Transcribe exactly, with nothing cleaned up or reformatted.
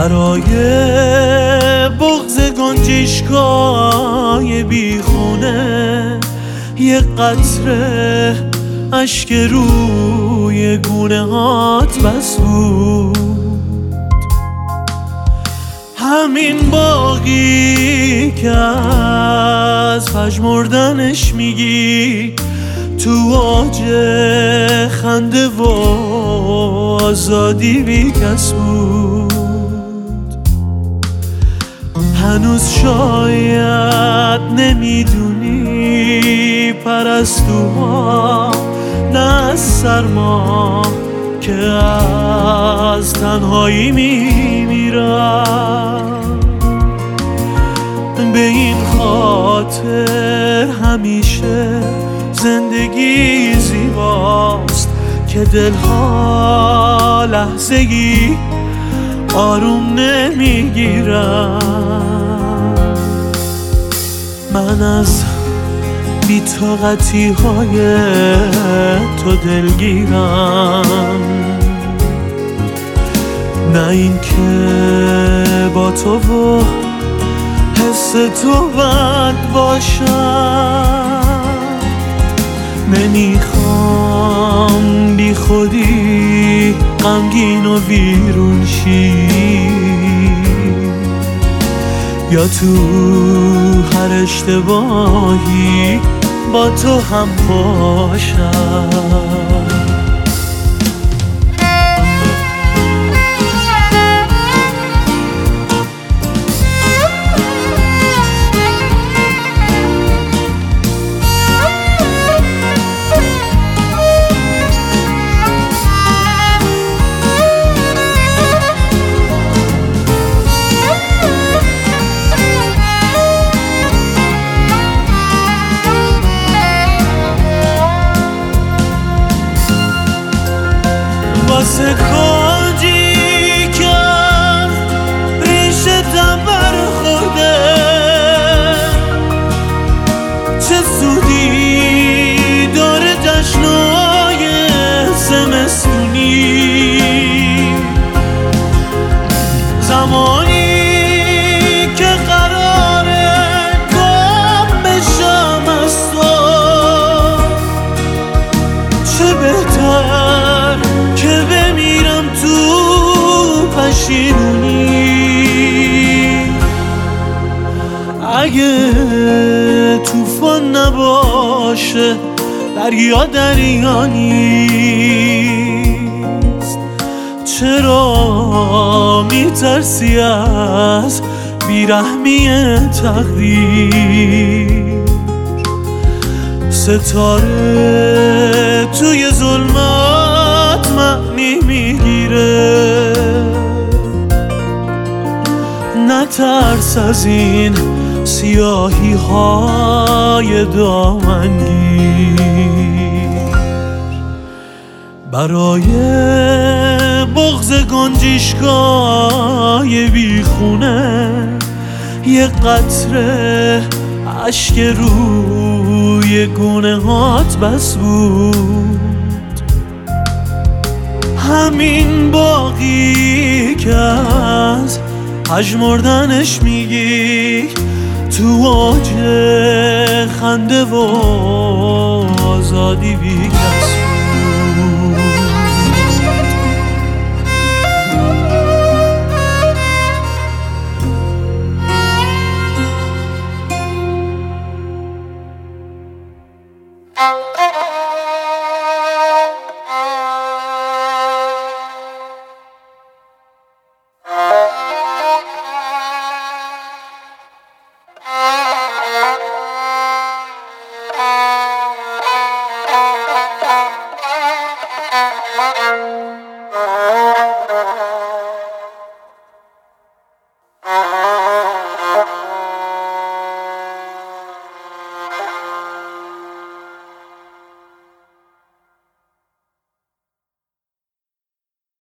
برای بغض گنجشگاه بیخونه یه قطره اشک روی گونه هات بس بود. همین باقی که از پژمردنش میگی تو اوج خنده و آزادی بی کس بود. هنوز شاید نمیدونی پرستوها نه از سرما که از تنهایی میمیرن. به این خاطر همیشه زندگی زیباست که دلها لحظه‌ای آروم نمیگیرن. من از بی‌طاقتی های تو دلگیرم، نه این که با تو و حس تو بد باشم. نمیخوام بی خودی غمگین و ویرون شی یا تو هر اشتباهی با تو هم باشم. واسه کاجی که ریشتم برخورده چه سودی داره جشنای زمستونی. زمانی که قراره گم بشم از تو چه بهتر که بمیرم تو پشیمونی. اگه طوفان نباشه دریا دریا نیست، چرا میترسی از بیرحمی تقدیر؟ ستاره توی ظلمات معنی میگیره، نترس از این سیاهی های دامنگیر. برای بغض گنجشگاه بیخونه یه قطره اشک روی گونه هات بس بود. همین باقی که از پژمردنش میگی تو اوج خنده و آزادی بی کس بود. Thank you.